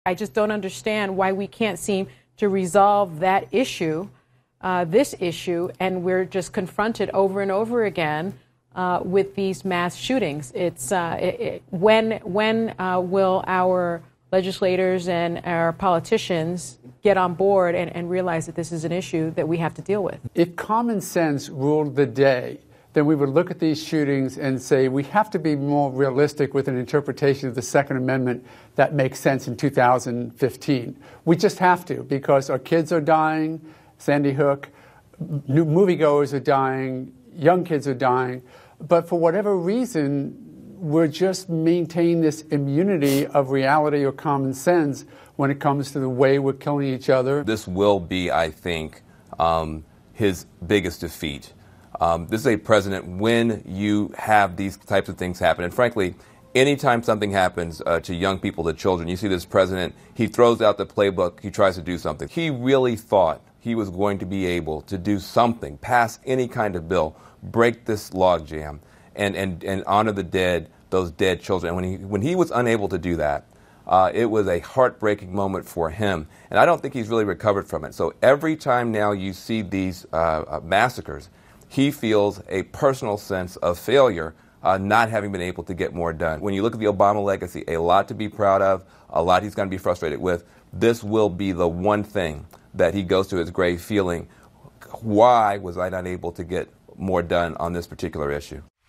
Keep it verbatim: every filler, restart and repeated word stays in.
I just don't understand why we can't seem to resolve that issue, uh, this issue, and we're just confronted over and over again uh, with these mass shootings. It's uh, it, it, when when uh, will our legislators and our politicians get on board and, and realize that this is an issue that we have to deal with? If common sense ruled the day, then we would look at these shootings and say we have to be more realistic with an interpretation of the Second Amendment that makes sense in two thousand fifteen. We just have to, because our kids are dying, Sandy Hook, new moviegoers are dying, young kids are dying, but for whatever reason, we're just maintaining this immunity of reality or common sense when it comes to the way we're killing each other. This will be, I think, um, his biggest defeat. Um, this is a president, when you have these types of things happen, and frankly, anytime something happens uh, to young people, to children, you see this president, he throws out the playbook, he tries to do something. He really thought he was going to be able to do something, pass any kind of bill, break this logjam, and, and, and honor the dead, those dead children. And when he, when he was unable to do that, uh, it was a heartbreaking moment for him. And I don't think he's really recovered from it. So every time now you see these uh, uh, massacres, he feels a personal sense of failure, uh, not having been able to get more done. When you look at the Obama legacy, a lot to be proud of, a lot he's going to be frustrated with. This will be the one thing that he goes to his grave feeling, why was I not able to get more done on this particular issue?